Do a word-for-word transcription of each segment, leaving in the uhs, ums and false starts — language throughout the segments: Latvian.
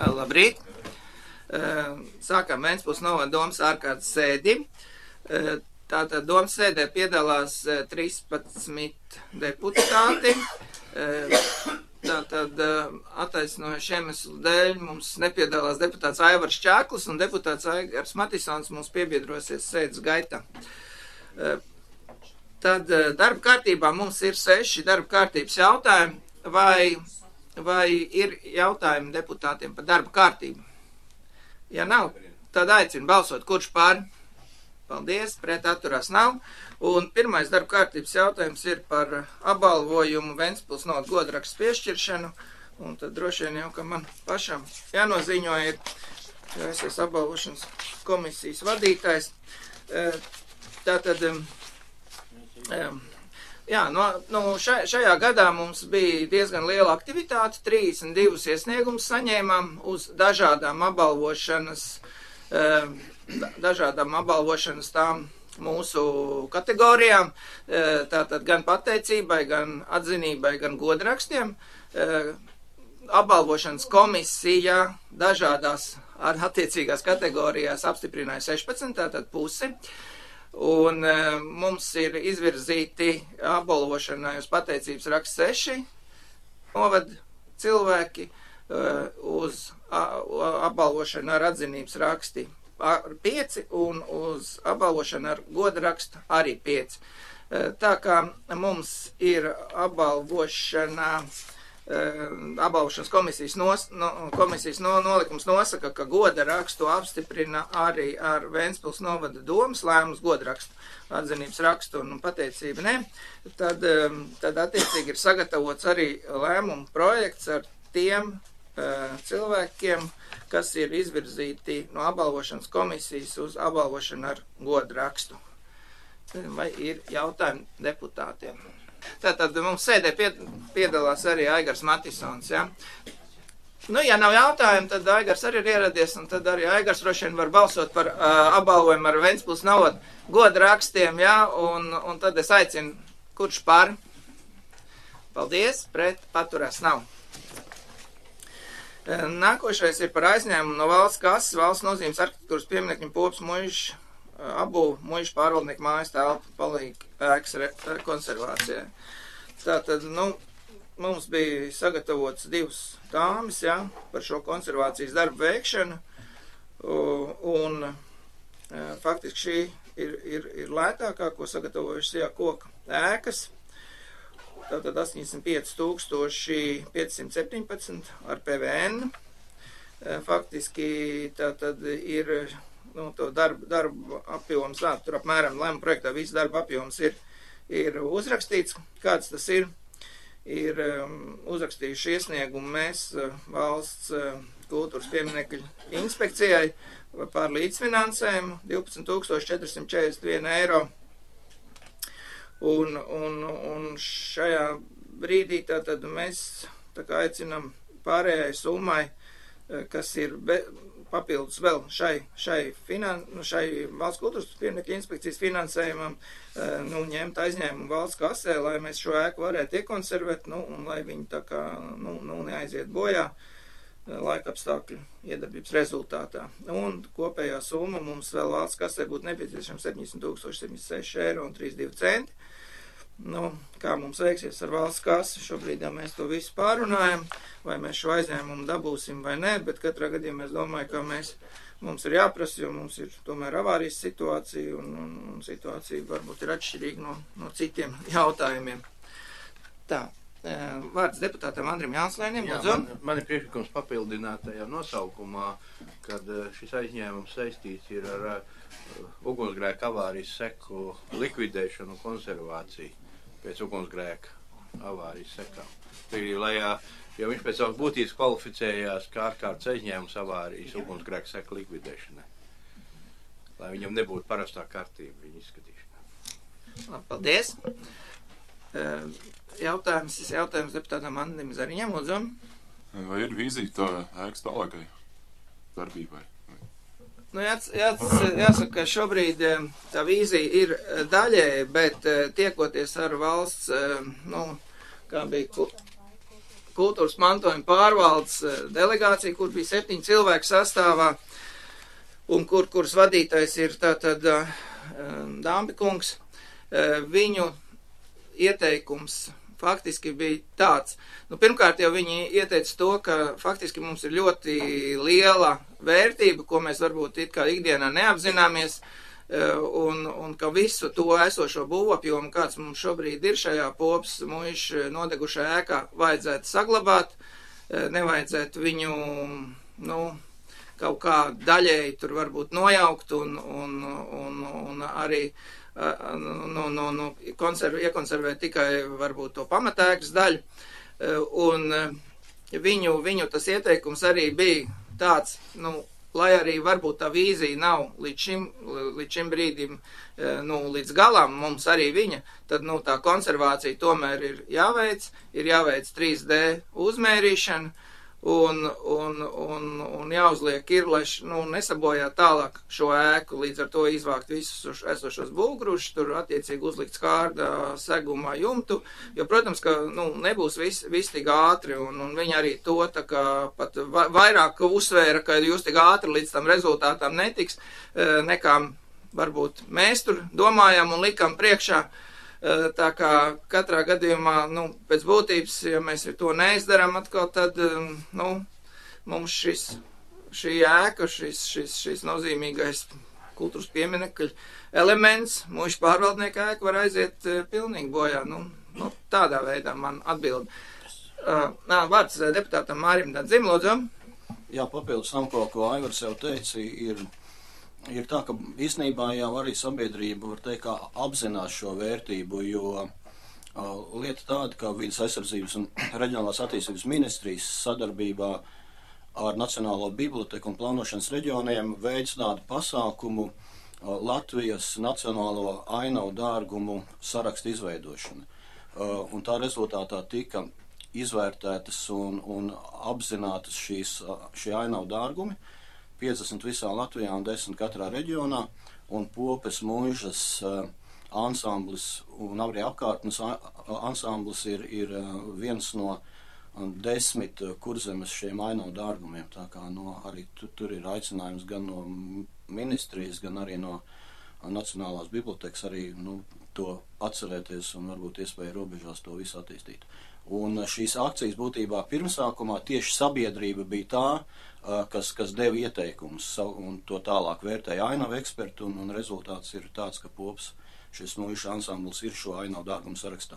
Labrīt! Sākam Ventspils novada domas ārkārtas sēdi. Tātad domas sēdē piedalās trīspadsmit deputāti. Tātad attaisnojuši iemeslu dēļ mums nepiedalās deputāts Aivars Čāklis un deputāts Aigars Matisons mums piebiedrosies sēdes gaitā. Tad darba kārtībā mums ir seši darba kārtības jautājumi. Vai, vai ir jautājumi deputātiem par darba kārtību? Ja nav, tad aicinu balsot, kurš pār. Paldies, pret atturās nav. Un pirmais darba kārtības jautājums ir par apbalvojumu Ventspils novada godrakstu piešķiršanu. Un tad droši vien jau, ka man pašam jānoziņo ir, jo es esmu apbalvošanas komisijas vadītājs. Tātad, jā, no, no šajā, šajā gadā mums bija diezgan liela aktivitāte, trīsdesmit divus iesniegumus saņēmām uz dažādām apbalvošanas, dažādām apbalvošanas tām mūsu kategorijām, tātad gan pateicībai, gan atzinībai, gan godrakstiem. Apbalvošanas komisija dažādās ar attiecīgās kategorijās apstiprināja sešpadsmit, tātad pusi. Un e, mums ir izvirzīti apbalvošanai uz pateicības raksts seši novada cilvēki, e, uz a, apbalvošanu ar atzinības raksti pieci un uz apbalvošanu ar goda rakstu arī pieci. E, tā kā mums ir apbalvošana, e, apbalvošanas komisijas, nos, no, komisijas no, nolikums nosaka, ka goda rakstu apstiprina arī ar Ventspils novada domas lēmums goda rakstu, atzinības rakstu un pateicību ne. Tad, tad attiecīgi ir sagatavots arī lēmumu projekts ar tiem uh, cilvēkiem, kas ir izvirzīti no apbalvošanas komisijas uz apbalvošanu ar goda rakstu. Vai ir jautājumi deputātiem? Tātad mums sēdē piedalās arī Aigars Matisons, ja? Nu, ja nav jautājumu, tad Aigars arī ir ieradies, un tad arī Aigars droši vien var balsot par uh, apbalvojumu ar Ventspils novada goda rakstiem, ja? Un, un tad es aicinu, kurš par. Paldies, pret paturās nav. Nākošais ir par aizņēmumu no valsts kases, valsts nozīmes arhitektūras pieminekļu Popas muižu abu muižu pārvaldnieku mājas telpu palīgu ēkas rekonservācijai. Tātad, nu, mums bija sagatavots divas tāmas, ja, par šo konservācijas darbu veikšanu, un faktiski šī ir, ir, ir lētākā, ko sagatavojušas jā, koka ēkas. Tātad astoņdesmit pieci tūkstoši piecsimt septiņpadsmit ar P V N. Faktiski tātad ir nu, to darbu, darbu apjoms, tā, tur apmēram lēmuma projektā viss darba apjoms ir, ir uzrakstīts, kāds tas ir. Ir um, uzrakstījuši iesniegumu mēs uh, valsts uh, kultūras pieminekļu inspekcijai par līdzfinansējumu divpadsmit tūkstoši četri simti četrdesmit viens eiro. Un, un, un šajā brīdī tātad mēs tā kā aicinam pārējai summai, kas ir be, papildus vēl šai, šai, finan, šai valsts kultūras pieminekļu inspekcijas finansējumam, nu, ņemt aizņēmumu valsts kasē, lai mēs šo ēku varētu iekonservēt, nu, un lai viņi tā kā, nu, nu neaiziet bojā laika apstākļu iedarbības rezultātā. Un kopējā summa mums vēl valsts kasē būtu nepieciešams septiņdesmit tūkstoši septiņdesmit seši eiro un trīsdesmit divi centi. Nu, kā mums veiksies ar valsts kasi, šobrīd jau mēs to visu pārunājam, vai mēs šo aizņēmumu dabūsim vai nē, bet katrā gadījumā es domāju, ka mēs, mums ir jāprasa, jo mums ir tomēr avārijas situācija, un, un, un situācija varbūt ir atšķirīga no, no citiem jautājumiem. Tā, vārds deputātam Andrim Jānslēnim. Jā, man, man ir priekšlikums papildināt tajā nosaukumā, kad šis aizņēmums saistīts ir ar uh, ugunsgrēka avārijas seku likvidēšanu un konservāciju pēc ugunsgrēka avārijas sekām. Tagad, lai, jo viņš pēc savas būtības kvalificējās kā ārkārtas aizņēmums avārijas ugunsgrēka seku likvidēšanai, lai viņam nebūtu parastā kārtība viņa izskatīšanā. Paldies! Jautājums, jautājums deputātam Andrim Zariņam, lūdzu. Vai ir vīzija tā ēkas tālākai darbībai? Nu, jāc, jāc, jāsaka, ka šobrīd tā vīzija ir daļēji, bet tiekoties ar valsts, nu, kā bija kultūras mantojuma pārvaldes delegācija, kur bija septiņi cilvēki sastāvā, un kur, kuras vadītājs ir tātad Dambi kungs. Viņu ieteikums faktiski bija tāds. Nu, pirmkārt jau viņi ieteica to, ka faktiski mums ir ļoti liela vērtība, ko mēs varbūt it kā ikdienā neapzināmies, un, un ka visu to esošo būvapjomu, kāds mums šobrīd ir šajā Popas muižu nodegušajā ēkā, vajadzētu saglabāt, nevajadzētu viņu, nu, kaut kā daļēji tur varbūt nojaukt un, un, un, un arī nu, nu, nu, konserv, iekonservēt tikai varbūt to pamatēkas daļu. Un viņu, viņu tas ieteikums arī bija tāds, nu, lai arī varbūt tā vīzija nav līdz šim, līdz šim brīdim, nu, līdz galam mums arī viņa, tad, nu, tā konservācija tomēr ir jāveic, ir jāveic trīs D uzmērīšana un, un, un, un jāuzliek ir, lai, nu, nesabojā tālāk šo ēku, līdz ar to izvākt visus esošos būvgrūšus, tur attiecīgi uzlikt skārda segumā jumtu, jo, protams, ka, nu, nebūs viss vis tik ātri, un, un viņi arī to tā kā pat vairāk uzsvēra, ka jūs tik ātri līdz tam rezultātām netiks, nekā varbūt mēs tur domājam un likam priekšā. Tā kā katrā gadījumā, nu, pēc būtības, ja mēs to neizdarām atkal, tad, nu, mums šis, šī ēka, šis, šis, šis nozīmīgais kultūras pieminekļu elements, muižu pārvaldnieka ēka var aiziet pilnīgi bojā. Nu, nu, tādā veidā man atbild. Uh, nā, vārds deputātam Mārim Dadzim, lūdzu. Jā, papildus tam, ko, ko Aivars jau teica, ir Ir tā, ka īstenībā jau arī sabiedrība, var teikt, kā apzinās šo vērtību, jo uh, lieta tāda, ka Vides aizsardzības un reģionālās attīstības ministrijas sadarbībā ar Nacionālo biblioteku un plānošanas reģioniem veids tādu pasākumu uh, Latvijas nacionālo ainavu dārgumu sarakstu izveidošana. Uh, un tā rezultātā tika izvērtētas un, un apzinātas šīs, šie ainavu dārgumi, piecdesmit visā Latvijā un desmit katrā reģionā, un Popes muižas uh, ansamblis un arī apkārtnes ansamblis ir, ir uh, viens no um, desmit uh, kurzemes šiem ainavu dārgumiem. Tā kā no, arī tu, tur ir aicinājums gan no ministrijas, gan arī no uh, Nacionālās bibliotekas arī nu, to atcerēties un varbūt iespēja robežās to visu attīstīt. Un šīs akcijas būtībā pirmsākumā tieši sabiedrība bija tā, kas, kas deva ieteikumus un to tālāk vērtēja ainavu eksperti, un, un rezultāts ir tāds, ka Pops šis muižu ansamblis ir šo ainavu dārgumu sarakstā.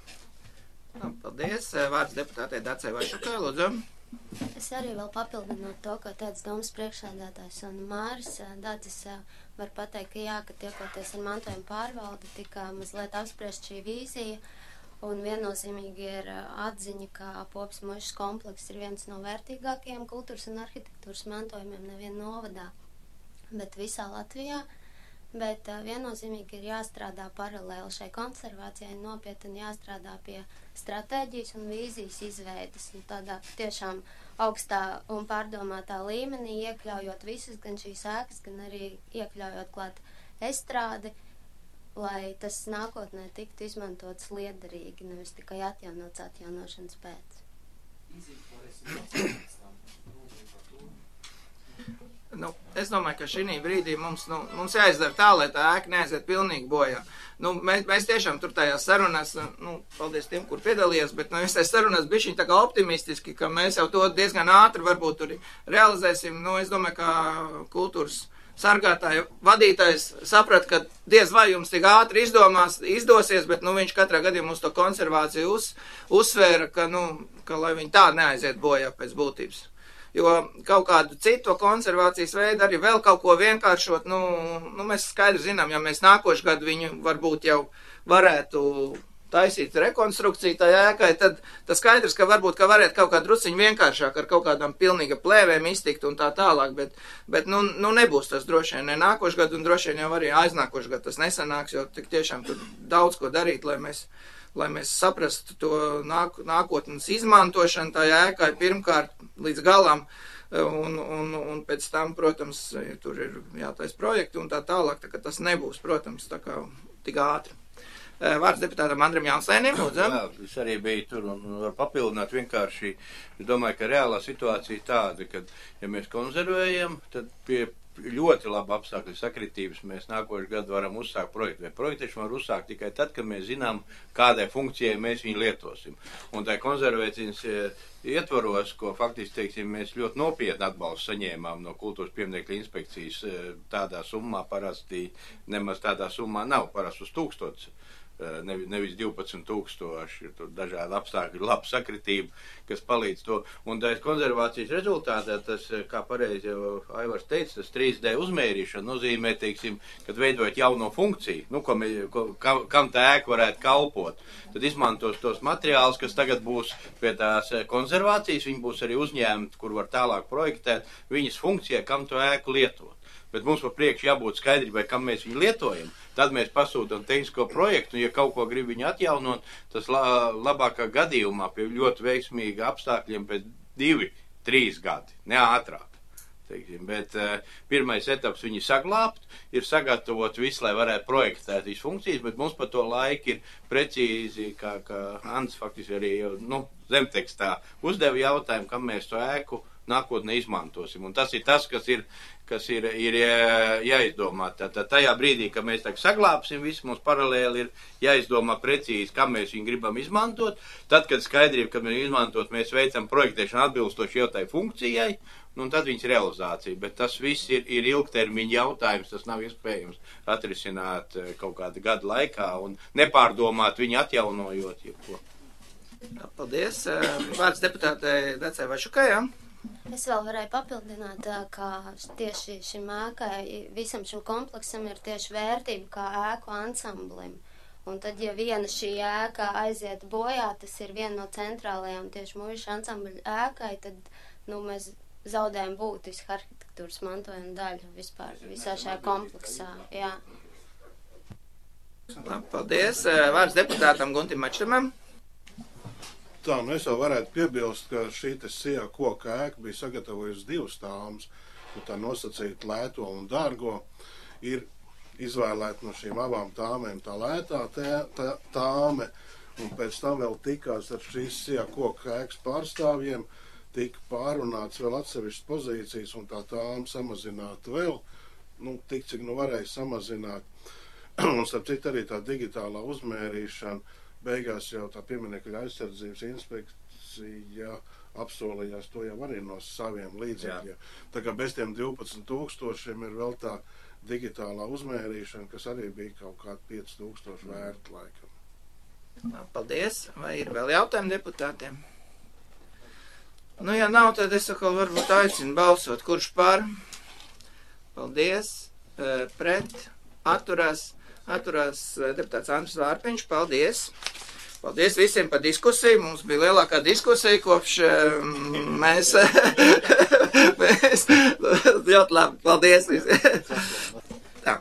Paldies. Vārds deputātei Dacei Vašukai, lūdzu. Es arī vēl papildinot to, ko teica domas priekšsēdētājs un Māris Dadzis, var pateikt, ka jā, ka tiekoties ar mantojuma pārvaldi, tika mazliet apspriest šī vīzija. Un viennozīmīgi ir atziņa, ka Popas muižas komplekss ir viens no vērtīgākajiem kultūras un arhitektūras mantojumiem nevien novadā, bet visā Latvijā. Bet uh, viennozīmīgi ir jāstrādā paralēli šai konservācijai, nopietni jāstrādā pie stratēģijas un vīzijas izveidas. Un tādā tiešām augstā un pārdomātā līmenī, iekļaujot visus, gan šīs ēkas, gan arī iekļaujot klāt estrādi, lai tas nākotnē tiktu izmantots liederīgi, nevis tikai atjaunots atjaunošanas pēc. Nu, es domāju, ka šī brīdī mums, nu, mums jāizdara tā, lai tā ēka neaiziet pilnīgi bojā. Nu, mēs, mēs tiešām tur tajās sarunās, nu, paldies tiem, kur piedalījās, bet, nu, es tajās sarunās bišķiņ tā kā optimistiski, ka mēs jau to diezgan ātri varbūt tur realizēsim. Nu, es domāju, ka kultūras sargātāja vadītājs saprat, ka diez vai jums tik ātri izdomās, izdosies, bet, nu, viņš katrā gadījumā uz to konservāciju uz, uzsvēra, ka, nu, ka, lai viņi tā neaiziet bojā pēc būtības. Jo kaut kādu citu konservācijas veidu arī vēl kaut ko vienkāršot, nu, nu mēs skaidri zinām, ja mēs nākošu gadu viņu varbūt jau varētu taisīt rekonstrukciju tajā ēkai, tad tas skaidrs, ka varbūt, ka varētu kaut kā druciņu vienkāršāk ar kaut kādām pilnīga plēvēm iztikt un tā tālāk, bet, bet nu, nu nebūs tas droši vien ne nākošu gadu un droši vien jau arī aiznākošu gadu tas nesanāks, jo tik tiešām tur daudz ko darīt, lai mēs, lai mēs saprastu to nāk, nākotnes izmantošanu tajā ēkai pirmkārt līdz galam, un, un, un pēc tam, protams, tur ir jātais projekti un tā tālāk, tā ka tas nebūs, protams, tā kā tik ātri. Vārds deputātam Andrim Jānslēnim, lūdzu. Jā, es arī biju tur un var papildināt vienkārši. Es domāju, ka reālā situācija ir tāda, ka, ja mēs konservējam, tad pie ļoti laba apstākļa sakritības mēs nākošu gadu varam uzsākt projektu. Vai projektēšanu var uzsākt tikai tad, kad mēs zinām, kādai funkcijai mēs viņu lietosim. Un tā konservēcijas ietvaros, ko faktiski, teiksim, mēs ļoti nopietni atbalstu saņēmām no kultūras pieminekļu inspekcijas, tādā summā parasti, nemaz tādā summā nav, parasti uz tūkstots. Nevis, nevis divpadsmit tūkstoši, tur dažādi apstākļi, laba sakritība, kas palīdz to. Un tā konservācijas rezultātā, tas, kā pareizi jau Aivars teica, tas trīs D uzmērīšana nozīmē, teiksim, kad veidojat jauno funkciju, nu, ko, ko, kam, kam tā ēka varētu kalpot. Tad izmantos tos materiālus, kas tagad būs pie tās konservācijas, viņi būs arī uzņēmti, kur var tālāk projektēt viņas funkcijai, kam to ēku lietot. Bet mums par priekšu jābūt skaidrībai, kam mēs viņu lietojam. Tad mēs pasūtam tehnisko projektu, un ja kaut ko grib viņu atjaunot, tas la, labākā gadījumā pie ļoti veiksmīga apstākļiem pēc divi, trīs gadi, ne ātrāk. Teiksim. Bet uh, pirmais etaps viņu saglābt, ir sagatavot visu, lai varētu projektēt visas funkcijas, bet mums par to laiku ir precīzi, kā, kā Ants faktiski arī jau, nu, zemtekstā uzdeva jautājumu, kam mēs to ēku nākotnē izmantosim. Un tas ir tas, kas ir, kas ir, ir jāizdomā. Tātad tajā brīdī, kad mēs tagad saglābsim visu, mums paralēli ir jāizdomā precīzi, kam mēs viņu gribam izmantot. Tad, kad skaidrība, kad mēs izmantot, mēs veicam projektēšanu atbilstoši jau tai funkcijai, nu, un tad viņas realizācija. Bet tas viss ir, ir ilgtermiņa jautājums, tas nav iespējams atrisināt kaut kādu gadu laikā un nepārdomāt viņu atjaunojot. Jebko. Paldies. Vārds deputātei Dacei Vašukai, jā? Es vēl varēju papildināt, ka tieši šim ēkai, visam šim kompleksam ir tieši vērtība kā ēku ansamblim. Un tad, ja viena šī ēka aiziet bojā, tas ir viena no centrālajām tieši mūža ansambļa ēkai, tad, nu, mēs zaudējam būtisku arhitektūras mantojuma daļu vispār visā šajā kompleksā, jā. Paldies. Vārds deputātam Guntim Mačtamam. Tā, nu es jau varētu piebilst, ka šī te sijā koka ēka bija sagatavojusi divas tāmas, nu tā nosacīt lēto un dārgo, ir izvēlēta no šīm abām tāmēm tā lētā tā, tā, tāme, un pēc tam vēl tikās ar šīs sijā koka ēkas pārstāvjiem, tika pārunāts vēl atsevišķas pozīcijas, un tā tāma samazināta vēl, nu, tik cik nu varēja samazināt, un starp citu arī tā digitālā uzmērīšana, beigās jau tā pieminekļa aizsardzības inspekcija apsolījās to jau arī no saviem līdzekļiem. Tā kā bez tiem divpadsmit tūkstošiem ir vēl tā digitālā uzmērīšana, kas arī bija kaut kādi pieci tūkstoši vērti laikam. Paldies. Vai ir vēl jautājumi deputātiem? Nu, ja nav, tad es atkal varbūt aicinu balsot. Kurš par? Paldies. Pret. Atturās. Atturās deputāts Andris Vārpiņš. Paldies. Paldies visiem par diskusiju. Mums bija lielākā diskusija, kopš mēs... mēs ļoti labi. Paldies visiem. Tā.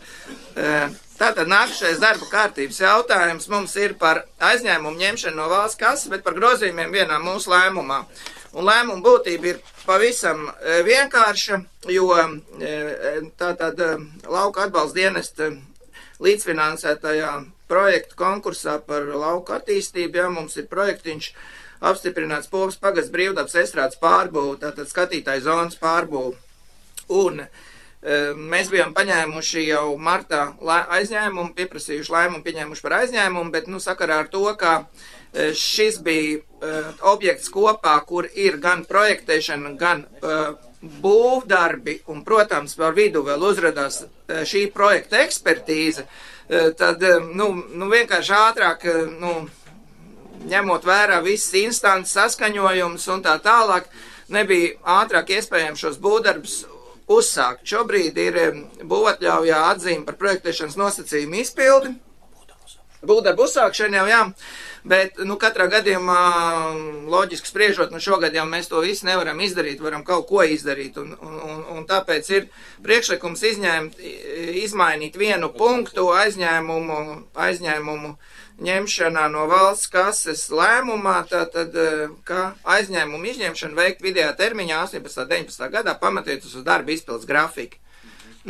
Tātad nākušais darba kārtības jautājums mums ir par aizņēmumu ņemšanu no valsts kases, bet par grozījumiem vienā mūsu lēmumā. Un lēmuma būtība ir pavisam vienkārša, jo tātad lauka atbalsta dienesta līdzfinansētajā projektu konkursā par lauku attīstību, ja mums ir projektiņš apstiprināts Pogas pagasts brīvdabas estrādes pārbūvu, tātad skatītāju zonas pārbūvu. Un e, mēs bijām paņēmuši jau martā aizņēmumu, pieprasījuši lēmumu, pieņēmuši par aizņēmumu, bet, nu, sakarā ar to, ka e, šis bija e, objekts kopā, kur ir gan projektēšana, gan e, būvdarbi, un, protams, par vidu vēl uzradās šī projekta ekspertīze, tad, nu, nu vienkārši ātrāk, nu, ņemot vērā visas instances saskaņojums un tā tālāk, nebija ātrāk iespējams šos būvdarbus uzsākt. Šobrīd ir būvatļaujā atzīme par projektēšanas nosacījumu izpildi. Būvdarbu uzsākšana jau, jā, bet, nu, katrā gadījumā, loģiski spriežot, nu, šogad jau mēs to visu nevaram izdarīt, varam kaut ko izdarīt, un, un, un, un tāpēc ir priekšlikums izņēmt, izmainīt vienu punktu aizņēmumu, aizņēmumu ņemšanā no valsts kases lēmumā, tātad, ka aizņēmumu izņemšanu veikt vidējā termiņā astoņpadsmitā, deviņpadsmitā gadā pamatojoties uz darba izpildes grafiku. Nu,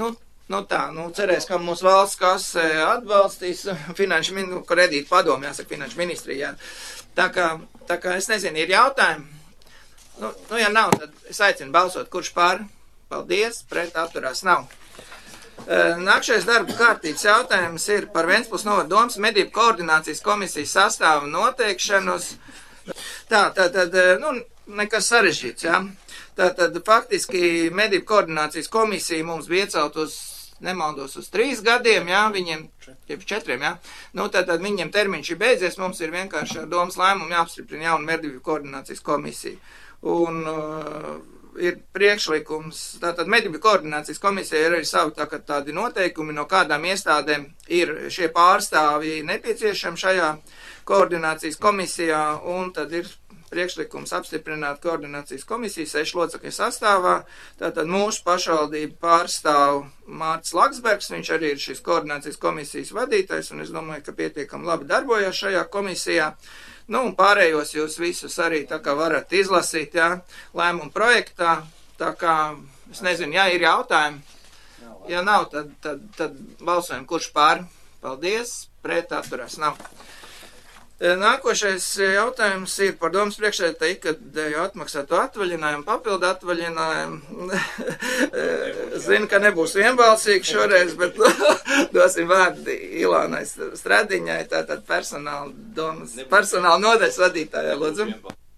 Nu tā, nu cerēs, ka mūsu valsts kase atbalstīs finanšu min, kredītu padomu, jāsaka, finanšu ministrijā. Tā kā, tā kā es nezinu, ir jautājumi. Nu, nu, ja nav, tad es aicinu balsot, kurš pār. Paldies, pret atturās nav. Nākšais darba kārtības jautājums ir par Ventspils novada domas medību koordinācijas komisijas sastāvu noteikšanos. Tā, tā tad, nu, nekas sarežģīts, jā. Tā tad faktiski medību koordinācijas komisija mums bija iecelt uz, nemaldos, uz trīs gadiem, jā, viņiem, jeb četriem, jā. Nu, tad, tad viņiem termiņš ir beidzies, mums ir vienkārši ar domas lēmumu jāapstiprina jaunu medību koordinācijas komisiju. Un uh, ir priekšlikums, tātad medību koordinācijas komisija ir arī savu tā, tādi noteikumi, no kādām iestādēm ir šie pārstāvji nepieciešami šajā koordinācijas komisijā, un tad ir priekšlikums apstiprināt koordinācijas komisiju sešu locekļu sastāvā. Tātad mūsu pašvaldību pārstāv Mārcis Laksbergs, viņš arī ir šīs koordinācijas komisijas vadītājs, un es domāju, ka pietiekami labi darbojas šajā komisijā. Nu, un pārējos jūs visus arī tā kā varat izlasīt, jā, lēmumu projektā, tā kā, es nezinu, jā, ir jautājumi, ja nav, tad, tad, tad balsojam, kurš pār, paldies, pret atturās nav. Nākošais jautājums ir par domas priekšsēdētāju ikgadēju atmaksāto atvaļinājumu, papildu atvaļinājumu. Zinu, ka nebūs vienbalsīgi šoreiz, bet dosim vārdu Ilānai Stradiņai, tātad personāla domas, personāla nodaļas vadītājai, lūdzu.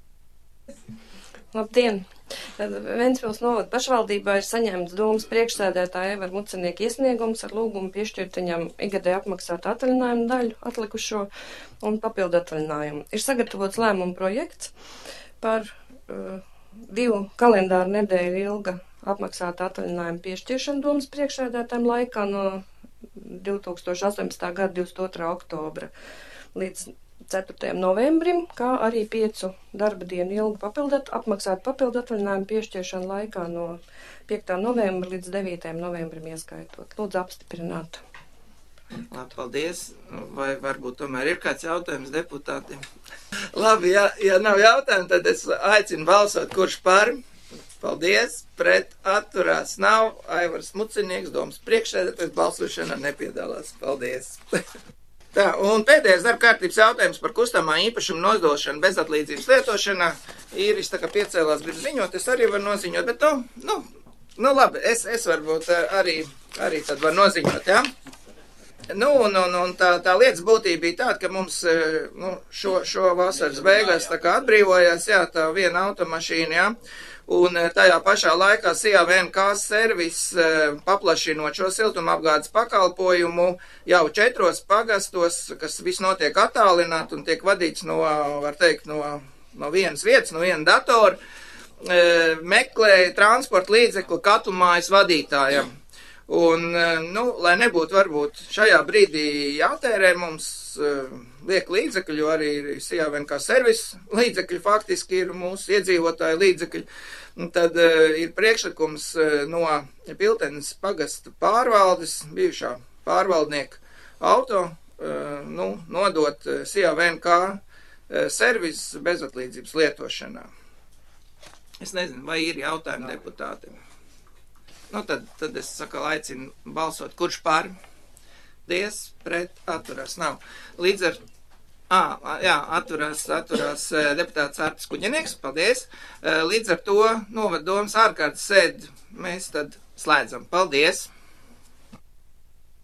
Labdien! Ventspils novada pašvaldībā ir saņemts domas priekšsēdētāja Evera Mucenieka iesniegums ar lūgumu piešķirt viņam ikgadēju apmaksātu atvaļinājumu daļu atlikušo un papildu atvaļinājumu. Ir sagatavots lēmuma projekts par uh, divu kalendāru nedēļu ilga apmaksāta atvaļinājumu piešķiršanu domas priekšsēdētājiem laikā no divi tūkstoši astoņpadsmitā gada divdesmit otrā oktobra līdz ceturtajam novembrim, kā arī piecu darba dienu ilgu papildat, apmaksātu papildu atvaļinājumu piešķiršanu laikā no piektā novembra līdz devītajam novembrim ieskaitot. Lūdzu apstiprināt. Labi, paldies. Vai varbūt tomēr ir kāds jautājums deputātiem? Labi, ja, ja nav jautājumu, tad es aicinu balsot, kurš par. Paldies, pret atturās nav. Aivars Mucenieks, domas priekšsēdētājs, balsošanā nepiedalās. Paldies. Tā, un pēdējais darba kārtības jautājums par kustamā īpašumu nodošanu bezatlīdzības lietošanā. Īris tā kā piecēlās grib ziņot, es arī varu noziņot, bet, nu, nu, nu labi, es, es varbūt arī, arī tad varu noziņot, jā. Nu, un, un, un tā, tā lietas būtība bija tāda, ka mums, nu, šo, šo vasaras beigās tā kā atbrīvojās, jā, tā viena automašīna, jā. Un tajā pašā laikā S I A V N K servis paplašinot šo siltumapgādes pakalpojumu jau četros pagastos, kas viss notiek attālināt un tiek vadīts no, var teikt, no, no vienas vietas, no viena datora, meklēja transporta līdzekli katlu mājas vadītājam. Un, nu, lai nebūtu varbūt šajā brīdī jātērē mums uh, liek līdzekļi, jo arī S I A V N K servis līdzekļi faktiski ir mūsu iedzīvotāju līdzekļi. Un tad uh, ir priekšlikums uh, no Piltenes pagasta pārvaldes, bijušā pārvaldnieka auto, uh, nu, nodot uh, S I A V N K uh, servis bezatlīdzības lietošanā. Es nezinu, vai ir jautājumi deputātiem. Nu, tad, tad es saku, aicinu balsot, kurš pār, dies, pret, atturās, nav. Līdz ar, ā, jā, atturās, atturās deputāts Artis Kuģenieks, paldies. Līdz ar to novada domas ārkārtas sēdi mēs tad slēdzam. Paldies!